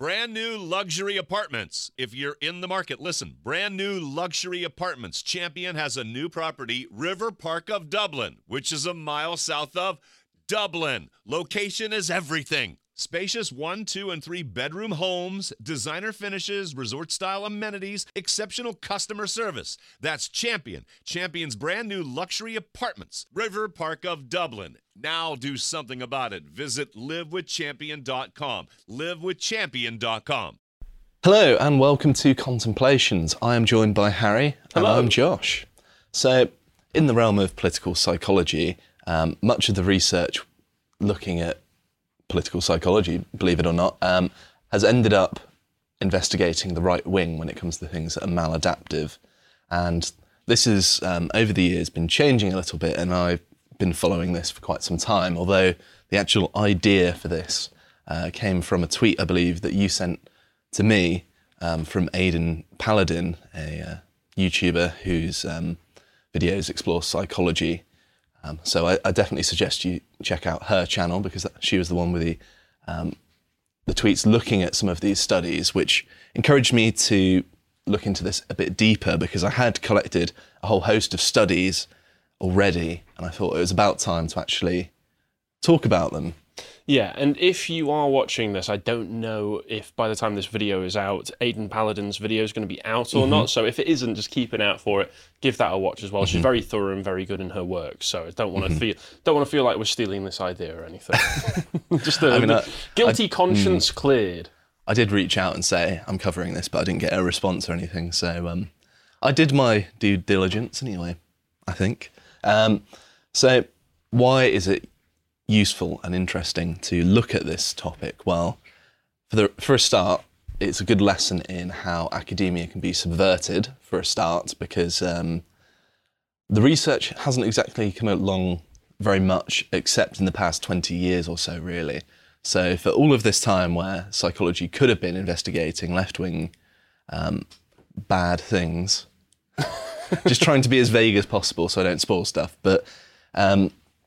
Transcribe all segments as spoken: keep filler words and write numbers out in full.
Brand new luxury apartments. If you're in the market, listen. Brand new luxury apartments. Champion has a new property, River Park of Dublin, which is a mile south of Dublin. Location is everything. Spacious one, two, and three bedroom homes, designer finishes, resort-style amenities, exceptional customer service. That's Champion. Champion's brand new luxury apartments. River Park of Dublin. Now do something about it. Visit live with champion dot com. live with champion dot com. Hello and welcome to Contemplations. I am joined by Harry and Hello. I'm Josh. So, in the realm of political psychology, um, much of the research looking at political psychology, believe it or not, um, has ended up investigating the right wing when it comes to things that are maladaptive. And this has, um, over the years, been changing a little bit, and I've been following this for quite some time, although the actual idea for this uh, came from a tweet, I believe, that you sent to me um, from Aidan Paladin, a uh, YouTuber whose um, videos explore psychology. Um, so I, I definitely suggest you check out her channel, because she was the one with the um, the tweets looking at some of these studies, which encouraged me to look into this a bit deeper, because I had collected a whole host of studies already, and I thought it was about time to actually talk about them. Yeah, and if you are watching this, I don't know if by the time this video is out, Aidan Paladin's video is going to be out or mm-hmm. not. So if it isn't, just keep an eye out for it. Give that a watch as well. Mm-hmm. She's very thorough and very good in her work. So I don't want to mm-hmm. feel don't want to feel like we're stealing this idea or anything. just the, I mean, the I, guilty I, conscience mm, cleared. I did reach out and say I'm covering this, but I didn't get a response or anything. So um, I did my due diligence anyway, I think. Um, so why is it useful and interesting to look at this topic? Well, for the for a start, it's a good lesson in how academia can be subverted, for a start, because um, the research hasn't exactly come along very much, except in the past twenty years or so, really. So for all of this time where psychology could have been investigating left-wing um, bad things, just trying to be as vague as possible so I don't spoil stuff, but um,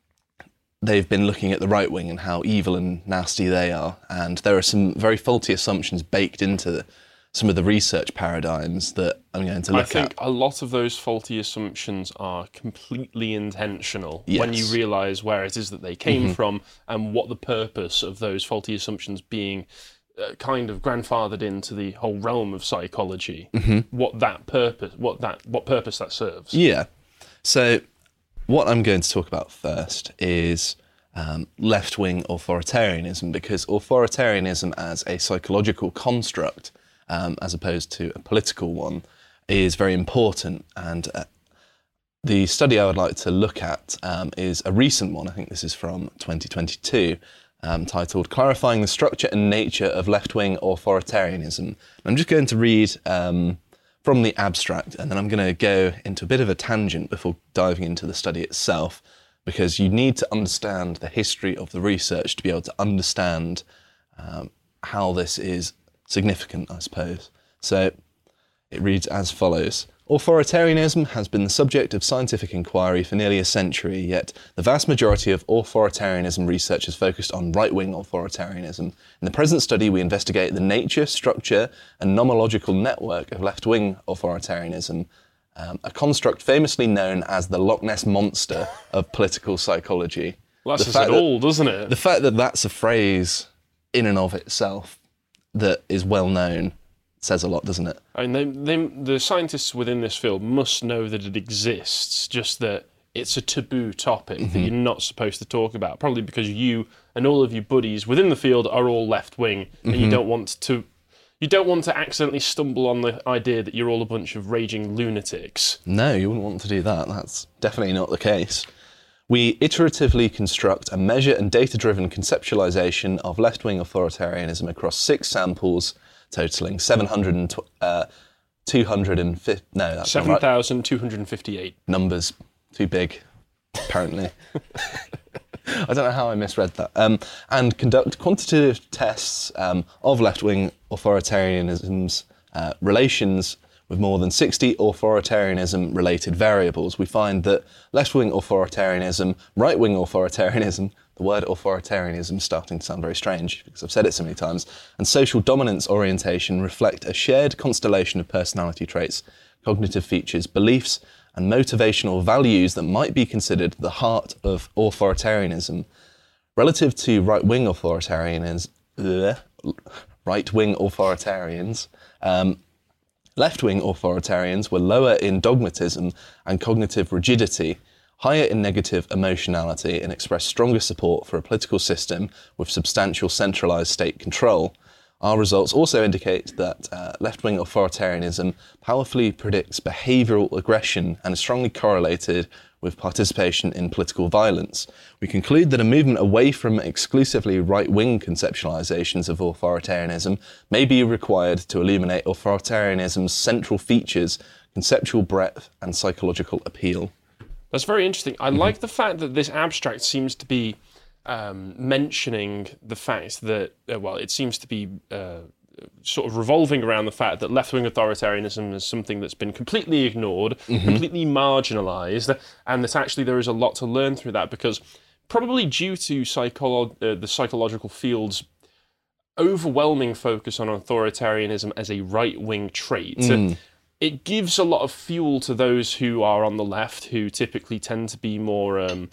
they've been looking at the right wing and how evil and nasty they are. And there are some very faulty assumptions baked into the, some of the research paradigms that I'm going to look at. I think at. a lot of those faulty assumptions are completely intentional yes. when you realise where it is that they came mm-hmm. from and what the purpose of those faulty assumptions being uh, kind of grandfathered into the whole realm of psychology, mm-hmm. what that purpose, what that, what purpose that serves. Yeah. So what I'm going to talk about first is um, left-wing authoritarianism, because authoritarianism as a psychological construct, um, as opposed to a political one, is very important. And uh, the study I would like to look at um, is a recent one. I think this is from twenty twenty-two, um, titled "Clarifying the Structure and Nature of Left-Wing Authoritarianism." I'm just going to read Um, from the abstract, and then I'm going to go into a bit of a tangent before diving into the study itself, because you need to understand the history of the research to be able to understand um, how this is significant, I suppose. So it reads as follows. Authoritarianism has been the subject of scientific inquiry for nearly a century, yet the vast majority of authoritarianism research is focused on right-wing authoritarianism. In the present study, we investigate the nature, structure, and nomological network of left-wing authoritarianism, um, a construct famously known as the Loch Ness Monster of political psychology. Well, that says it all, doesn't it? The fact that that's a phrase in and of itself that is well known says a lot, doesn't it? I mean, they, they, the scientists within this field must know that it exists, just that it's a taboo topic mm-hmm. that you're not supposed to talk about, probably because you and all of your buddies within the field are all left-wing, and mm-hmm. you don't want to you don't want to accidentally stumble on the idea that you're all a bunch of raging lunatics. No, you wouldn't want to do that. That's definitely not the case. We iteratively construct a measure and data-driven conceptualization of left-wing authoritarianism across six samples, totaling seven hundred, uh, two hundred fifty, no, that's seven thousand two hundred fifty-eight. Numbers, too big, apparently. I don't know how I misread that. Um, and conduct quantitative tests um, of left-wing authoritarianism's uh, relations with more than sixty authoritarianism-related variables, we find that left-wing authoritarianism, right-wing authoritarianism, the word authoritarianism is starting to sound very strange because I've said it so many times, and social dominance orientation reflect a shared constellation of personality traits, cognitive features, beliefs, and motivational values that might be considered the heart of authoritarianism. Relative to right-wing authoritarianism, ugh, right-wing authoritarians, um, left-wing authoritarians were lower in dogmatism and cognitive rigidity, higher in negative emotionality, and expressed stronger support for a political system with substantial centralised state control. Our results also indicate that uh, left-wing authoritarianism powerfully predicts behavioural aggression and is strongly correlated with participation in political violence. We conclude that a movement away from exclusively right-wing conceptualizations of authoritarianism may be required to illuminate authoritarianism's central features, conceptual breadth, and psychological appeal. That's very interesting. I Mm-hmm. like the fact that this abstract seems to be um, mentioning the fact that, uh, well, it seems to be uh, sort of revolving around the fact that left-wing authoritarianism is something that's been completely ignored, mm-hmm. completely marginalised, and that actually there is a lot to learn through that, because probably due to psycholo- uh, the psychological field's overwhelming focus on authoritarianism as a right-wing trait, Mm. it gives a lot of fuel to those who are on the left, who typically tend to be more um,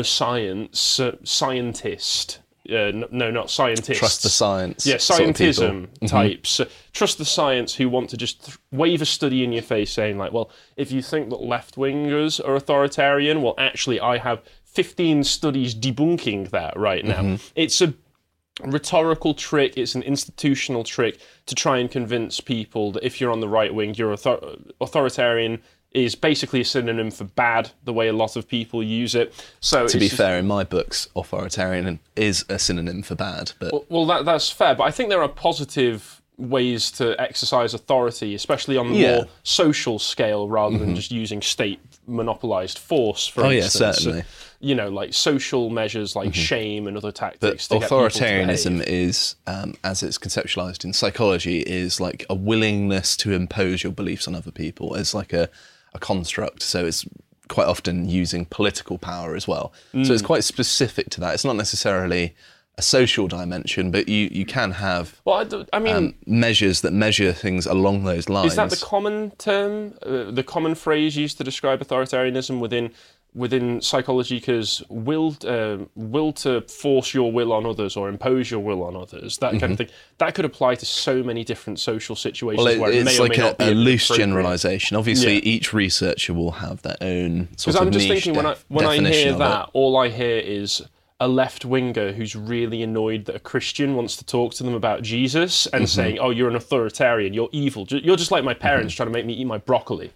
science, uh, scientist, Uh, no, no, not scientists. Trust the science. Yeah, scientism sort of people. types. Uh, trust the science who want to just th- wave a study in your face saying, like, well, if you think that left-wingers are authoritarian, well, actually, I have fifteen studies debunking that right now. Mm-hmm. It's a rhetorical trick, it's an institutional trick to try and convince people that if you're on the right wing, you're author- authoritarian is basically a synonym for bad, the way a lot of people use it. So to be just, fair, in my books, authoritarian is a synonym for bad. But well, well that, that's fair. But I think there are positive ways to exercise authority, especially on the yeah. more social scale, rather mm-hmm. than just using state monopolised force. For oh instance. yeah, certainly. So, you know, like social measures like mm-hmm. shame and other tactics. But to authoritarianism get people to behave. is, um, as it's conceptualized in psychology, is like a willingness to impose your beliefs on other people. It's like a, a construct. So it's quite often using political power as well. Mm. So it's quite specific to that. It's not necessarily a social dimension, but you, you can have well, I, do, I mean, um, measures that measure things along those lines. Is that the common term, uh, the common phrase used to describe authoritarianism within within psychology? Because will uh, will to force your will on others or impose your will on others, that kind mm-hmm. of thing, that could apply to so many different social situations. Well, it, where it it's may like or may a, not be a loose appropriate. generalisation. Obviously, yeah. each researcher will have their own sort Because of I'm just niche thinking when I def- when I definition hear of that, it. all I hear is a left-winger who's really annoyed that a Christian wants to talk to them about Jesus and mm-hmm. saying, oh, you're an authoritarian, you're evil, you're just like my parents mm-hmm. trying to make me eat my broccoli.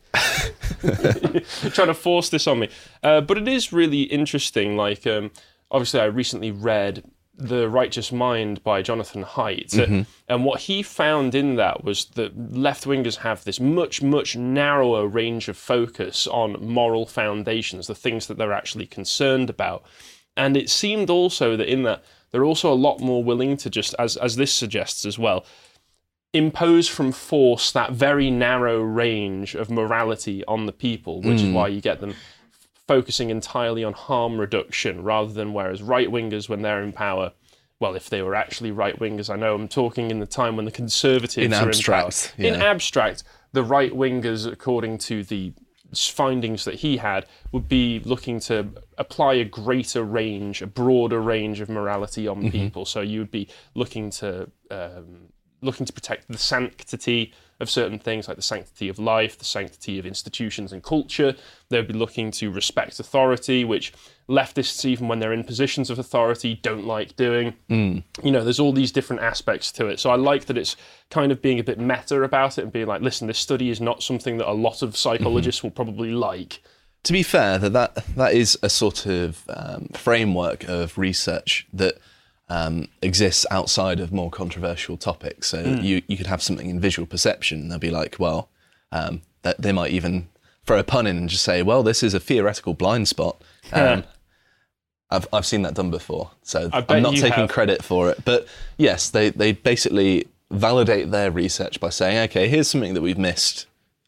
Trying to force this on me. Uh, but it is really interesting, like, um, obviously I recently read The Righteous Mind by Jonathan Haidt, mm-hmm. and what he found in that was that left-wingers have this much, much narrower range of focus on moral foundations, the things that they're actually concerned about. And it seemed also that in that, they're also a lot more willing to just, as as this suggests as well, impose from force that very narrow range of morality on the people, which mm. is why you get them focusing entirely on harm reduction, rather than whereas right-wingers, when they're in power, well, if they were actually right-wingers, I know I'm talking in the time when the Conservatives in are abstract, in power. Yeah. In abstract, the right-wingers, according to the findings that he had, would be looking to apply a greater range, a broader range of morality on mm-hmm. people. So you would be looking to um, looking to protect the sanctity of certain things, like the sanctity of life, the sanctity of institutions and culture. They would be looking to respect authority, which leftists, even when they're in positions of authority, don't like doing. Mm. You know, there's all these different aspects to it. So I like that it's kind of being a bit meta about it and being like, listen, this study is not something that a lot of psychologists mm-hmm. will probably like. To be fair, that that, that is a sort of um, framework of research that Um, exists outside of more controversial topics. So mm. you, you could have something in visual perception, and they'll be like, well, um, that they might even throw a pun in and just say, well, this is a theoretical blind spot. Um, yeah. I've I've seen that done before, so I'm not taking have. credit for it. But yes, they, they basically validate their research by saying, okay, here's something that we've missed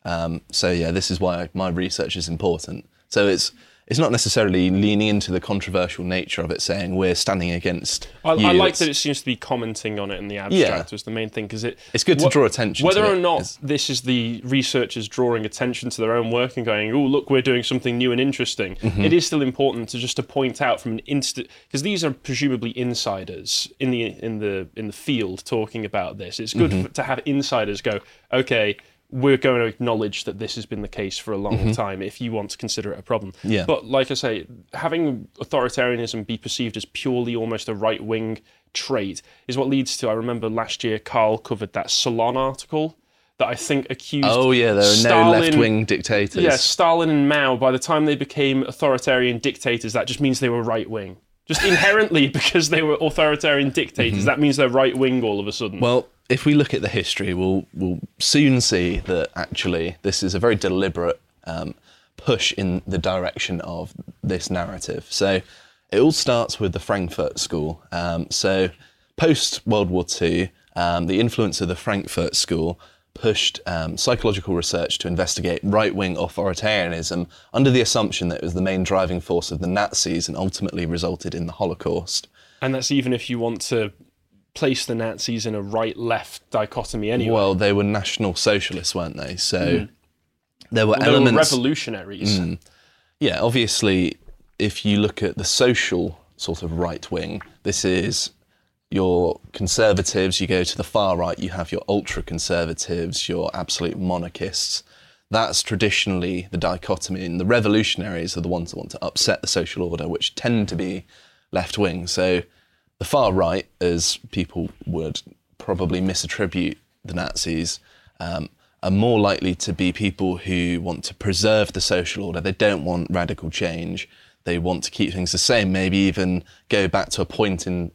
Um, so yeah, this is why my research is important. So it's it's not necessarily leaning into the controversial nature of it, saying we're standing against I, you. I like It's- that it seems to be commenting on it in the abstract Yeah. was the main thing, because it It's good to wha- draw attention whether to or it not is- this is the researchers drawing attention to their own work and going, oh, look, we're doing something new and interesting. Mm-hmm. It is still important to just to point out from an instant, because these are presumably insiders in the in the in the field talking about this. It's good Mm-hmm. for, to have insiders go, okay, we're going to acknowledge that this has been the case for a long time if you want to consider it a problem. Mm-hmm. Yeah. But like I say, having authoritarianism be perceived as purely almost a right-wing trait is what leads to, I remember last year Carl covered that Salon article that I think accused Oh yeah, there are Stalin, no left-wing dictators. Yeah, Stalin and Mao, by the time they became authoritarian dictators, that just means they were right-wing. Just inherently, because they were authoritarian dictators, that means they're right-wing all of a sudden. Well, if we look at the history, we'll we'll soon see that actually this is a very deliberate um, push in the direction of this narrative. So it all starts with the Frankfurt School. Um, so post World War Two, um, the influence of the Frankfurt School pushed um, psychological research to investigate right-wing authoritarianism under the assumption that it was the main driving force of the Nazis and ultimately resulted in the Holocaust. And that's even if you want to place the Nazis in a right-left dichotomy anyway. Well, they were National Socialists, weren't they? So there were Well, they were elements. revolutionaries. Yeah, obviously, if you look at the social sort of right wing, this is your conservatives. You go to the far right, you have your ultra conservatives, your absolute monarchists. That's traditionally the dichotomy, and the revolutionaries are the ones that want to upset the social order, which tend to be left wing. So the far right, as people would probably misattribute the Nazis, um, are more likely to be people who want to preserve the social order. They don't want radical change. They want to keep things the same, maybe even go back to a point in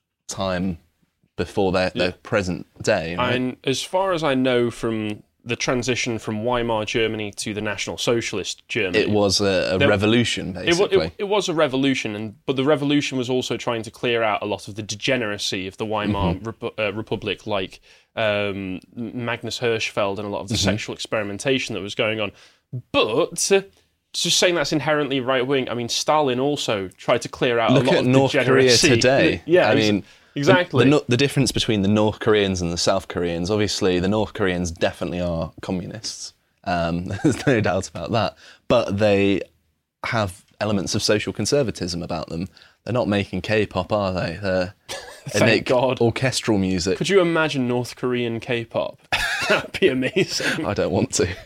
time before their, their present day. Right? And as far as I know from the transition from Weimar Germany to the National Socialist Germany, It was a, a There- revolution, It, wa- basically. it, it was a revolution, and but the revolution was also trying to clear out a lot of the degeneracy of the Weimar Mm-hmm. Repu- uh, Republic, like um, Magnus Hirschfeld and a lot of the Mm-hmm. sexual experimentation that was going on. But uh, just saying that's inherently right wing. I mean, Stalin also tried to clear out Look a lot at of North Korea degeneracy. today. Yeah, I ex- mean, exactly. The, the, the difference between the North Koreans and the South Koreans, obviously, the North Koreans definitely are communists. Um, there's no doubt about that. But they have elements of social conservatism about them. They're not making K-pop, are they? They're, they Thank make God. orchestral music. Could you imagine North Korean K-pop? That'd be amazing. I don't want to.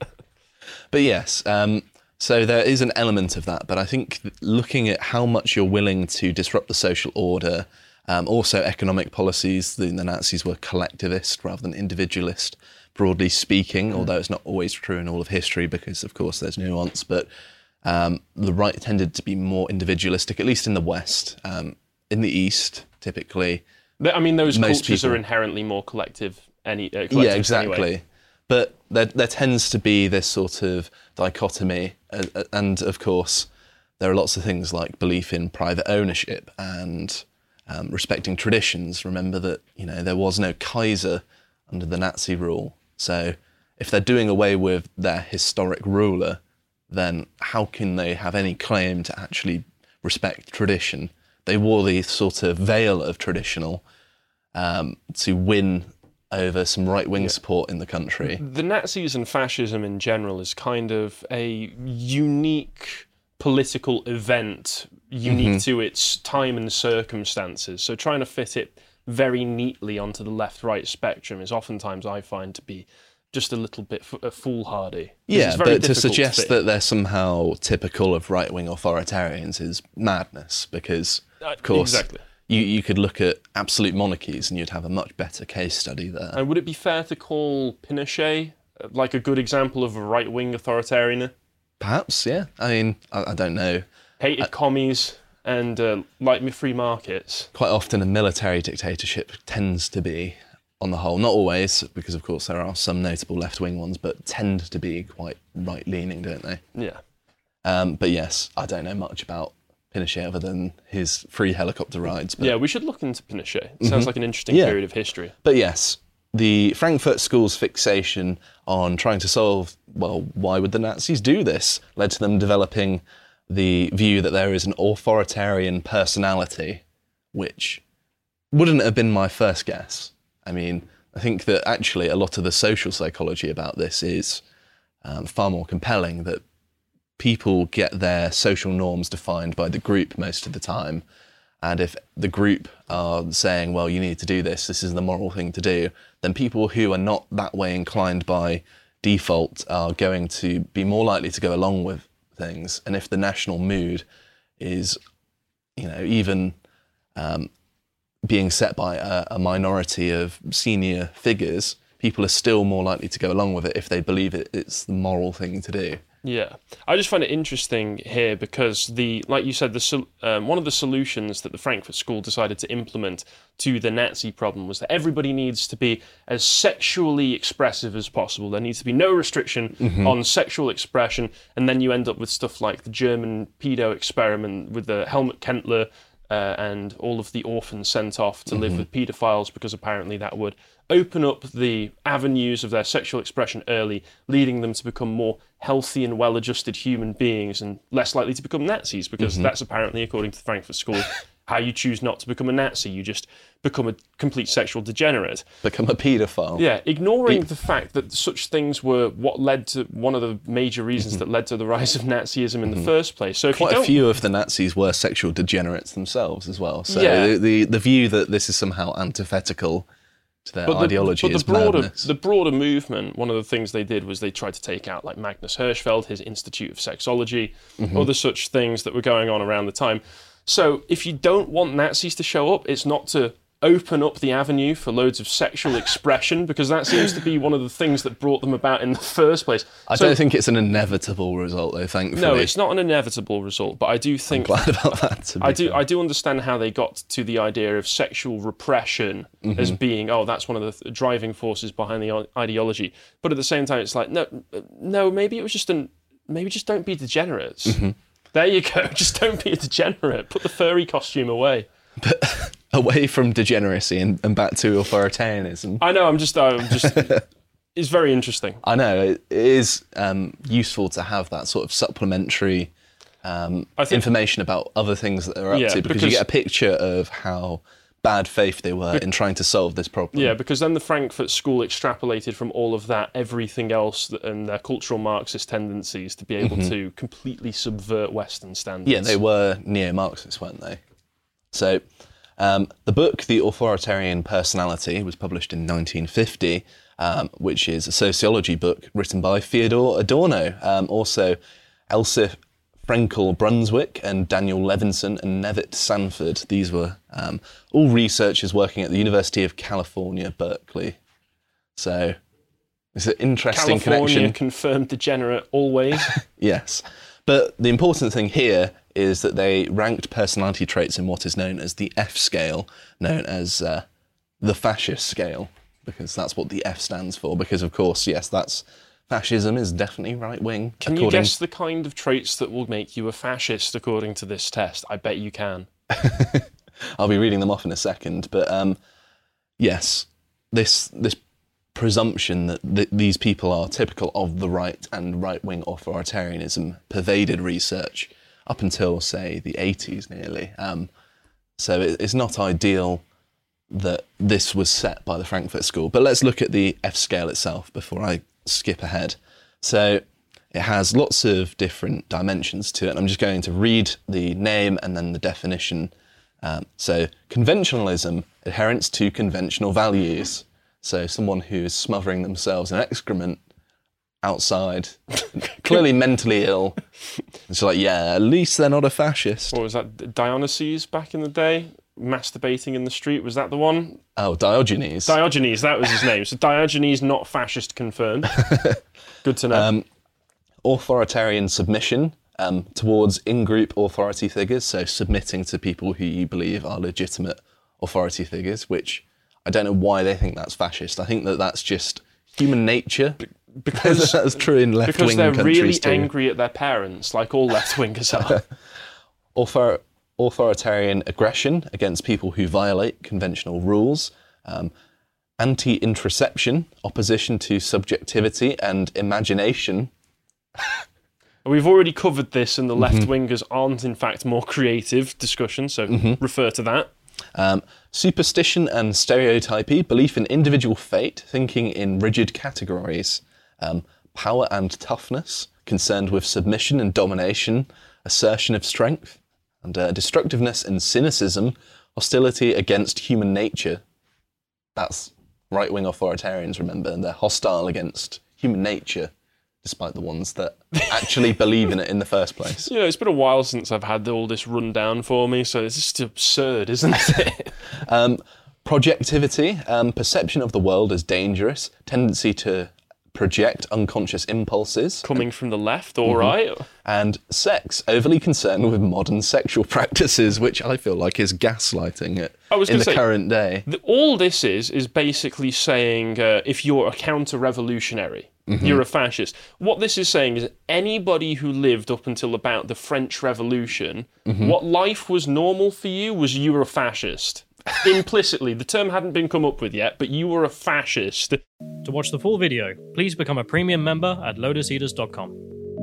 But yes, um, so there is an element of that. But I think looking at how much you're willing to disrupt the social order, um, also economic policies, the, the Nazis were collectivist rather than individualist, broadly speaking, although it's not always true in all of history because, of course, there's nuance. But um, the right tended to be more individualistic, at least in the West. Um, in the East, typically, I mean, those Most cultures people- are inherently more collective. Any uh, yeah, collectivist exactly. Anyway. But there, there tends to be this sort of dichotomy, uh, uh, and of course, there are lots of things like belief in private ownership and um, respecting traditions. Remember that you know there was no Kaiser under the Nazi rule, so if they're doing away with their historic ruler, then how can they have any claim to actually respect tradition? They wore the sort of veil of traditional um, to win over some right-wing support in the country. The Nazis and fascism in general is kind of a unique political event, unique Mm-hmm. to its time and circumstances. So trying to fit it very neatly onto the left-right spectrum is oftentimes, I find, to be just a little bit f- uh, foolhardy. 'Cause Yeah, it's very but to difficult suggest fit. that they're somehow typical of right-wing authoritarians is madness, because, Uh, of course, exactly. you, you could look at absolute monarchies and you'd have a much better case study there. And would it be fair to call Pinochet uh, like a good example of a right-wing authoritarian? Perhaps, yeah. I mean, I, I don't know. Hated commies and uh, like free markets. Quite often a military dictatorship tends to be, on the whole, not always, because of course there are some notable left-wing ones, but tend to be quite right-leaning, don't they? Yeah. Um, but yes, I don't know much about Pinochet other than his free helicopter rides. But Yeah, we should look into Pinochet. It sounds like an interesting Yeah. period of history. But yes, the Frankfurt School's fixation on trying to solve, well, why would the Nazis do this, led to them developing the view that there is an authoritarian personality, which wouldn't have been my first guess. I mean, I think that actually a lot of the social psychology about this is um, far more compelling, that people get their social norms defined by the group most of the time. And if the group are saying, well, you need to do this, this is the moral thing to do, then people who are not that way inclined by default are going to be more likely to go along with things. And if the national mood is, you know, even um, being set by a, a minority of senior figures, people are still more likely to go along with it if they believe it, it's the moral thing to do. Yeah, I just find it interesting here because the, like you said, the sol- um, one of the solutions that the Frankfurt School decided to implement to the Nazi problem was that everybody needs to be as sexually expressive as possible. There needs to be no restriction mm-hmm. on sexual expression, and then you end up with stuff like the German pedo experiment with the Helmut Kentler uh, and all of the orphans sent off to mm-hmm. live with paedophiles, because apparently that would open up the avenues of their sexual expression early, leading them to become more healthy and well-adjusted human beings and less likely to become Nazis, because mm-hmm. that's apparently, according to the Frankfurt School, how you choose not to become a Nazi. You just become a complete sexual degenerate. Become a paedophile. Yeah, ignoring Pe- the fact that such things were what led to one of the major reasons mm-hmm. that led to the rise of Nazism in mm-hmm. the first place. So if Quite you don't... a few of the Nazis were sexual degenerates themselves as well. So yeah. the, the, the view that this is somehow antithetical to their but the, ideology but is the broader, madness. The broader movement, one of the things they did was they tried to take out like Magnus Hirschfeld, his Institute of Sexology, mm-hmm. other such things that were going on around the time. So if you don't want Nazis to show up, it's not to open up the avenue for loads of sexual expression, because that seems to be one of the things that brought them about in the first place. I so, don't think it's an inevitable result, though, thankfully. No, it's not an inevitable result, but I do think... I'm glad about that, to be I do, fair. I do understand how they got to the idea of sexual repression mm-hmm. as being, oh, that's one of the th- driving forces behind the ideology. But at the same time, it's like, no, no, maybe it was just an... Maybe just don't be degenerates. Mm-hmm. There you go, just don't be a degenerate. Put the furry costume away. But away from degeneracy and, and back to authoritarianism. I know, I'm just... I'm just it's very interesting. I know, it is um, useful to have that sort of supplementary um, I think, information about other things that they're up yeah, to, because, because you get a picture of how bad faith they were be- in trying to solve this problem. Yeah, because then the Frankfurt School extrapolated from all of that everything else and their cultural Marxist tendencies to be able mm-hmm. to completely subvert Western standards. Yeah, they were neo-Marxists, weren't they? So um, the book, The Authoritarian Personality, was published in nineteen fifty, um, which is a sociology book written by Theodor Adorno, um, also Elsa Frenkel Brunswick and Daniel Levinson and Nevitt Sanford. These were um, all researchers working at the University of California, Berkeley. So it's an interesting California connection. California confirmed degenerate always. Yes. But the important thing here is that they ranked personality traits in what is known as the F scale, known as uh, the fascist scale, because that's what the F stands for. Because, of course, yes, that's fascism is definitely right-wing. Can according... you guess the kind of traits that will make you a fascist according to this test? I bet you can. I'll be reading them off in a second. But, um, yes, this this presumption that th- these people are typical of the right and right-wing authoritarianism pervaded research up until, say, the eighties nearly. Um, so it, it's not ideal that this was set by the Frankfurt School. But let's look at the F scale itself before I skip ahead. So it has lots of different dimensions to it, and I'm just going to read the name and then the definition. Um, so conventionalism, adherence to conventional values. So someone who is smothering themselves in excrement outside, clearly mentally ill. It's like, yeah, at least they're not a fascist. What was that, Dionysus back in the day? Masturbating in the street, was that the one? Oh, Diogenes. Diogenes, that was his name. So Diogenes, not fascist confirmed. Good to know. Um, authoritarian submission um, towards in-group authority figures, so submitting to people who you believe are legitimate authority figures, which I don't know why they think that's fascist. I think that that's just human nature. Because that's true in left-wing countries too. Because they're really angry at their parents, like all left-wingers are. Author- authoritarian aggression against people who violate conventional rules, um, anti-introception, opposition to subjectivity and imagination. We've already covered this, and the left-wingers aren't, in fact, more creative discussion, so mm-hmm. refer to that. Um, superstition and stereotypy, belief in individual fate, thinking in rigid categories. Um, power and toughness, concerned with submission and domination, assertion of strength, and uh, destructiveness and cynicism, hostility against human nature. That's right-wing authoritarians, remember, and they're hostile against human nature, despite the ones that actually believe in it in the first place. You know, it's been a while since I've had all this run down for me, so it's just absurd, isn't it? um, projectivity, um, perception of the world as dangerous, tendency to project unconscious impulses. Coming from the left, all mm-hmm. right. And sex, overly concerned with modern sexual practices, which I feel like is gaslighting it I was in the say, current day. The, all this is, is basically saying uh, if you're a counter-revolutionary, mm-hmm. you're a fascist. What this is saying is anybody who lived up until about the French Revolution, mm-hmm. what life was normal for you was you were a fascist. Implicitly, the term hadn't been come up with yet, but you were a fascist. To watch the full video, please become a premium member at lotus eaters dot com.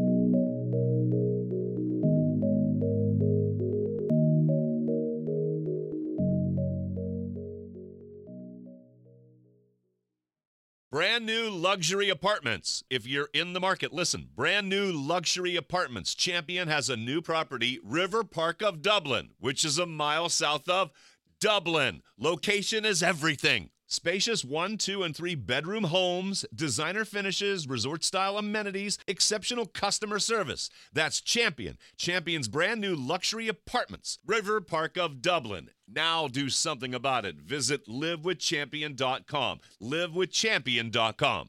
Brand new luxury apartments. If you're in the market, listen. Brand new luxury apartments. Champion has a new property, River Park of Dublin, which is a mile south of Dublin. Location is everything. Spacious one, two, and three bedroom homes, designer finishes, resort-style amenities, exceptional customer service. That's Champion. Champion's brand new luxury apartments, River Park of Dublin. Now do something about it. Visit live with champion dot com. live with champion dot com.